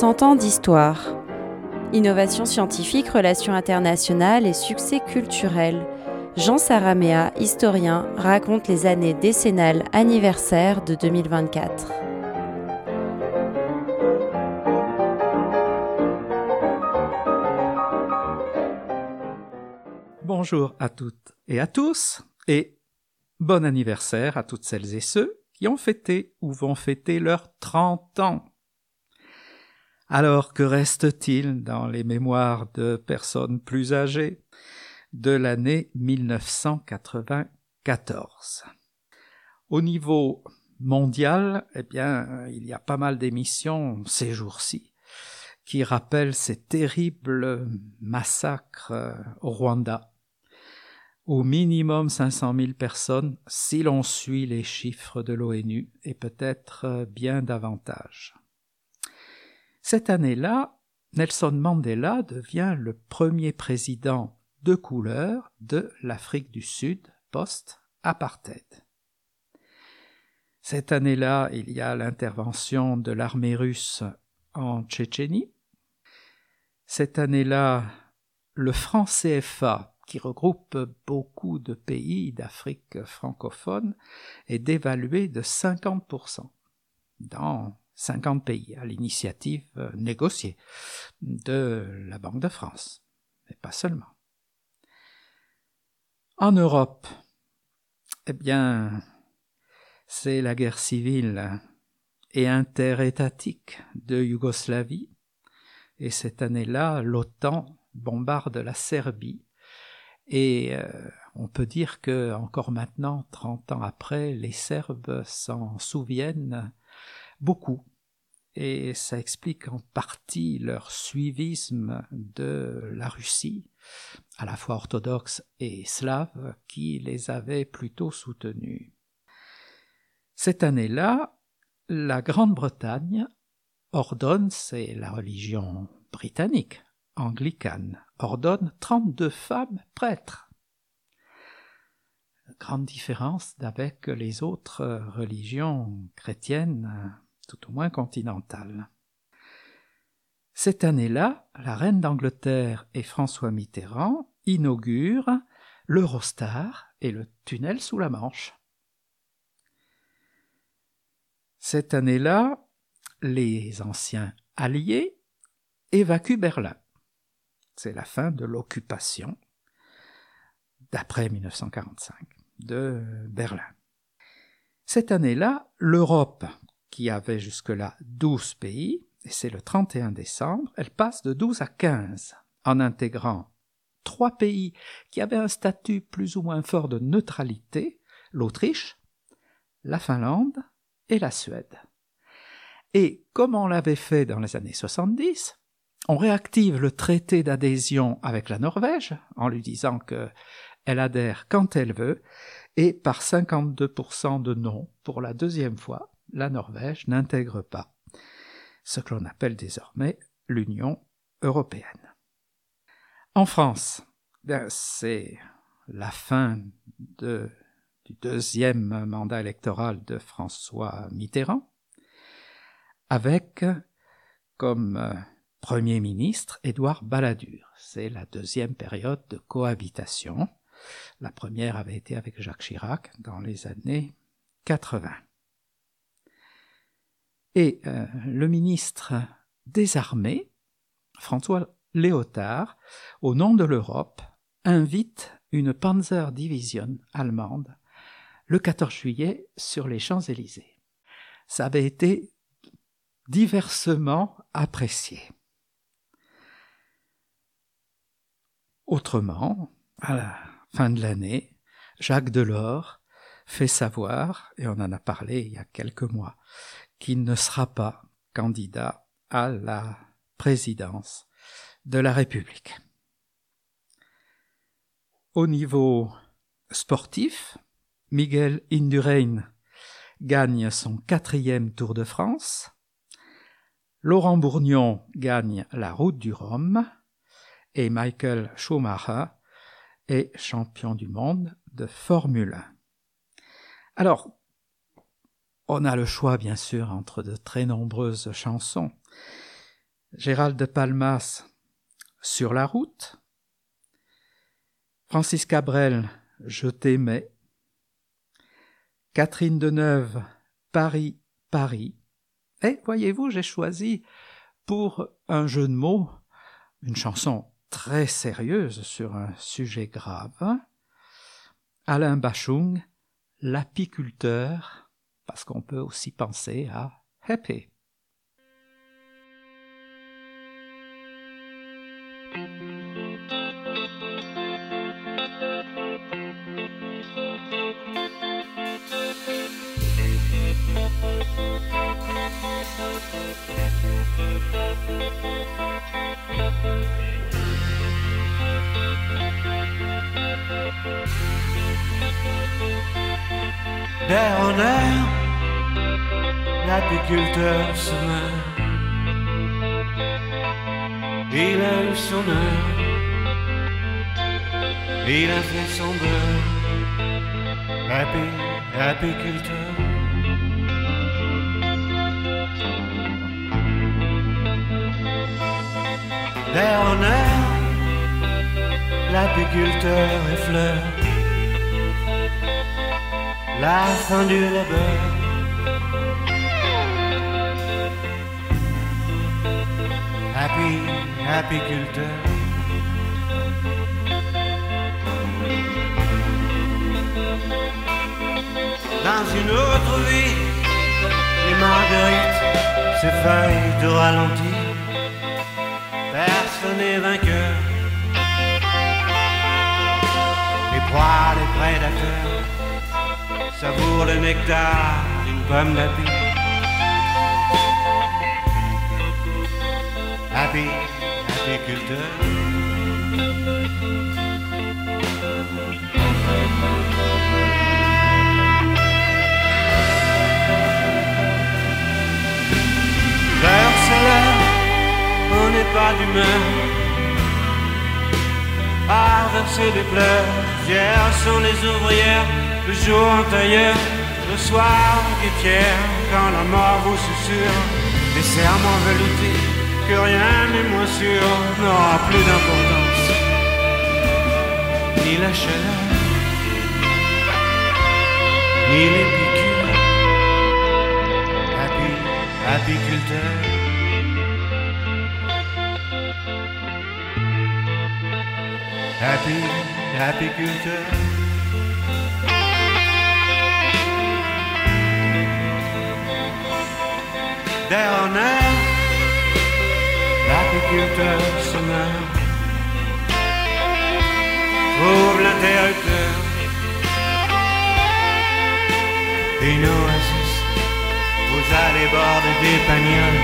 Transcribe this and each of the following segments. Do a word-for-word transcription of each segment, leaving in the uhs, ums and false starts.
cent ans d'histoire. Innovation scientifique, relations internationales et succès culturel. Jean Saraméa, historien, raconte les années décennales anniversaires de deux mille vingt-quatre. Bonjour à toutes et à tous, et bon anniversaire à toutes celles et ceux qui ont fêté ou vont fêter leurs trente ans. Alors, que reste-t-il dans les mémoires de personnes plus âgées de l'année mille neuf cent quatre-vingt-quatorze? Au niveau mondial, eh bien, il y a pas mal d'émissions ces jours-ci qui rappellent ces terribles massacres au Rwanda. Au minimum cinq cent mille personnes, si l'on suit les chiffres de l'ONU, et peut-être bien davantage. Cette année-là, Nelson Mandela devient le premier président de couleur de l'Afrique du Sud post-apartheid. Cette année-là, il y a l'intervention de l'armée russe en Tchétchénie. Cette année-là, le franc C F A, qui regroupe beaucoup de pays d'Afrique francophone, est dévalué de cinquante pour cent dans cinquante pays, à l'initiative négociée de la Banque de France, mais pas seulement. En Europe, eh bien, c'est la guerre civile et interétatique de Yougoslavie, et cette année-là, l'OTAN bombarde la Serbie, et euh, on peut dire que encore maintenant, trente ans après, les Serbes s'en souviennent beaucoup. Et ça explique en partie leur suivisme de la Russie, à la fois orthodoxe et slave, qui les avait plutôt soutenus. Cette année-là, la Grande-Bretagne ordonne, c'est la religion britannique, anglicane, ordonne trente-deux femmes prêtres. Grande différence avec les autres religions chrétiennes, tout au moins continentale. Cette année-là, la reine d'Angleterre et François Mitterrand inaugurent l'Eurostar et le tunnel sous la Manche. Cette année-là, les anciens alliés évacuent Berlin. C'est la fin de l'occupation, d'après mille neuf cent quarante-cinq, de Berlin. Cette année-là, l'Europe, qui avait jusque-là douze pays, et c'est le trente et un décembre, elle passe de douze à quinze, en intégrant trois pays qui avaient un statut plus ou moins fort de neutralité, l'Autriche, la Finlande et la Suède. Et comme on l'avait fait dans les années soixante-dix, on réactive le traité d'adhésion avec la Norvège, en lui disant qu'elle adhère quand elle veut, et par cinquante-deux pour cent de non, pour la deuxième fois, la Norvège n'intègre pas ce que l'on appelle désormais l'Union européenne. En France, ben, c'est la fin de, du deuxième mandat électoral de François Mitterrand, avec comme euh, Premier ministre Édouard Balladur. C'est la deuxième période de cohabitation. La première avait été avec Jacques Chirac dans les années quatre-vingts. Et euh, le ministre des Armées, François Léotard, au nom de l'Europe, invite une Panzerdivision allemande le quatorze juillet sur les Champs-Élysées. Ça avait été diversement apprécié. Autrement, à la fin de l'année, Jacques Delors fait savoir, et on en a parlé il y a quelques mois, qu'il ne sera pas candidat à la présidence de la République. Au niveau sportif, Miguel Indurain gagne son quatrième Tour de France, Laurent Bourgnon gagne la Route du Rhum et Michael Schumacher est champion du monde de Formule un. Alors, on a le choix, bien sûr, entre de très nombreuses chansons, Gérald de Palmas, Sur la route. Francis Cabrel, Je t'aimais. Catherine Deneuve, Paris, Paris. Et voyez-vous, j'ai choisi pour un jeu de mots une chanson très sérieuse sur un sujet grave. Alain Bachung, L'apiculteur, parce qu'on peut aussi penser à Happy. D'air en air, l'apiculteur se meurt. Il a eu son heure, il a fait son beurre. Happy, apiculteur. D'air en air, l'apiculteur effleure la fin du labeur. Happy, apiculteur. Dans une autre vie, les marguerites, ces feuilles de ralenti, personne n'est vainqueur. Les proies, les prédateurs savoure le nectar d'une pomme d'api. Happy, apiculteur. L'heure c'est l'heure, on n'est pas d'humeur à verser des pleurs. Hier sont les ouvrières, le jour en tailleur, le soir guettière, quand la mort vous susurre des serments veloutés, que rien n'est moins sûr, n'aura plus d'importance, ni la chaleur, ni les piqûres. Happy, apiculteur. Happy, apiculteur. D'air en air, l'apiculteur se meurt. Trouve l'interrupteur, une oasis, vous allez border des pagnoles,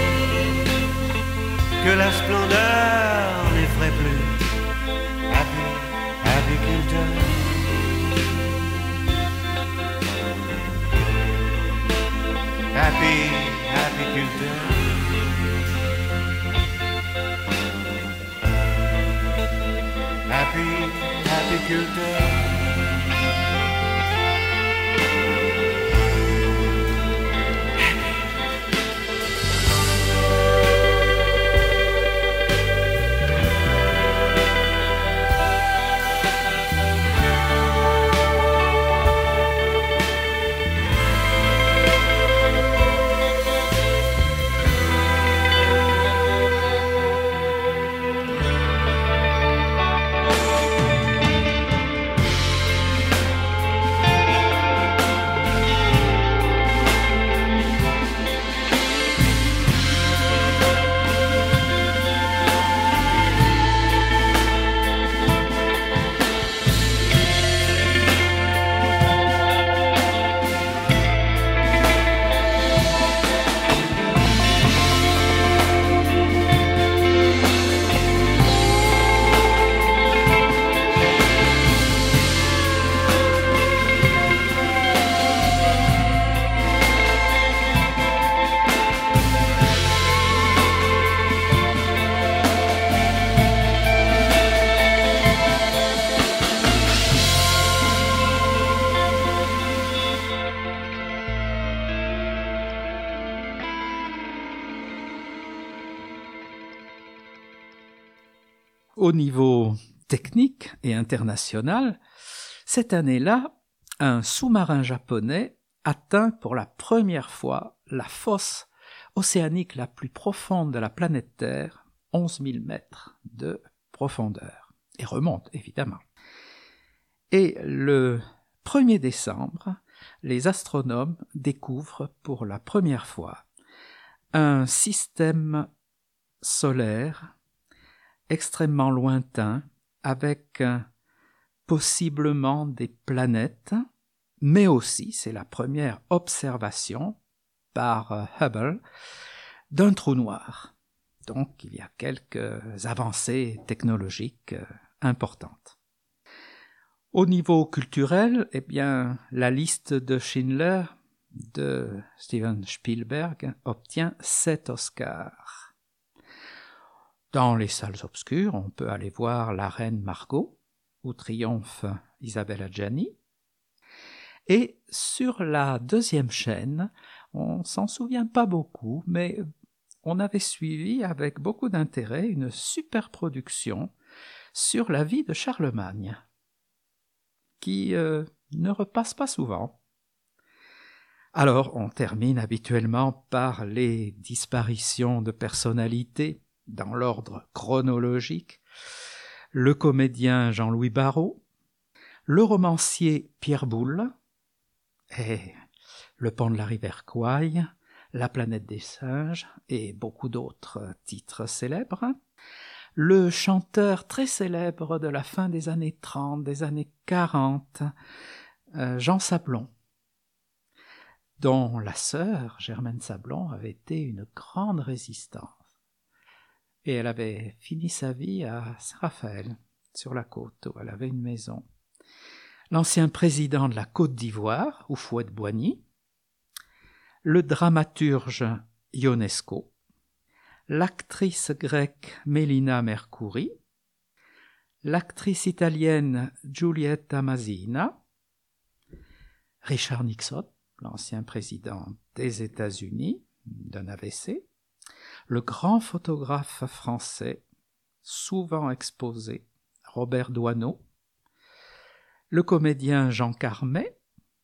que la splendeur n'effraie plus. Happy, apiculteur. Happy, apiculteur. Happy, apiculteur. au niveau technique et international, cette année-là, un sous-marin japonais atteint pour la première fois la fosse océanique la plus profonde de la planète Terre, onze mille mètres de profondeur, et remonte évidemment. Et le premier décembre, les astronomes découvrent pour la première fois un système solaire extrêmement lointain avec possiblement des planètes, mais aussi, c'est la première observation par Hubble, d'un trou noir. Donc il y a quelques avancées technologiques importantes. Au niveau culturel, eh bien, la liste de Schindler de Steven Spielberg obtient sept Oscars. Dans les salles obscures, on peut aller voir La Reine Margot, où triomphe Isabelle Adjani. Et sur la deuxième chaîne, on s'en souvient pas beaucoup, mais on avait suivi avec beaucoup d'intérêt une super production sur la vie de Charlemagne, qui euh, ne repasse pas souvent. Alors, on termine habituellement par les disparitions de personnalités dans l'ordre chronologique. Le comédien Jean-Louis Barrault, le romancier Pierre Boulle, et Le pont de la rivière Kwai, La planète des singes et beaucoup d'autres titres célèbres. Le chanteur très célèbre de la fin des années trente, des années quarante, euh, Jean Sablon, dont la sœur, Germaine Sablon, avait été une grande résistante. Et elle avait fini sa vie à Saint-Raphaël, sur la côte, où elle avait une maison. L'ancien président de la Côte d'Ivoire, Houphouët-Boigny, le dramaturge Ionesco, l'actrice grecque Mélina Mercouri, l'actrice italienne Giulietta Masina, Richard Nixon, l'ancien président des États-Unis, d'un A V C, le grand photographe français, souvent exposé, Robert Doisneau, le comédien Jean Carmet,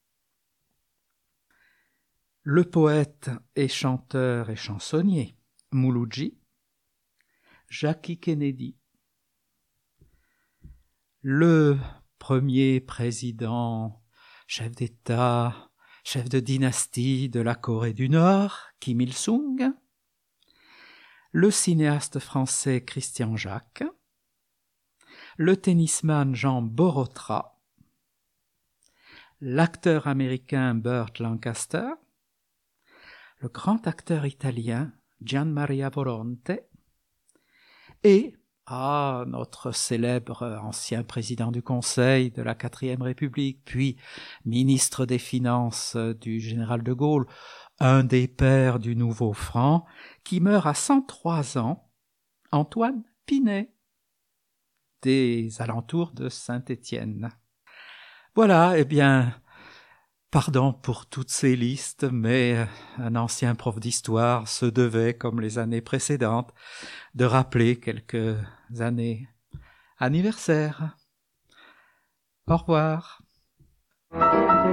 le poète et chanteur et chansonnier Mouloudji, Jackie Kennedy, le premier président, chef d'État, chef de dynastie de la Corée du Nord, Kim Il-sung, le cinéaste français Christian Jacques, le tennisman Jean Borotra, l'acteur américain Burt Lancaster, le grand acteur italien Gian Maria Volonte et ah, notre célèbre ancien président du Conseil de la quatrième République, puis ministre des Finances du général de Gaulle, un des pères du nouveau franc, qui meurt à cent trois ans, Antoine Pinet, des alentours de Saint-Étienne. Voilà, eh bien, pardon pour toutes ces listes, mais un ancien prof d'histoire se devait, comme les années précédentes, de rappeler quelques années anniversaires. Au revoir.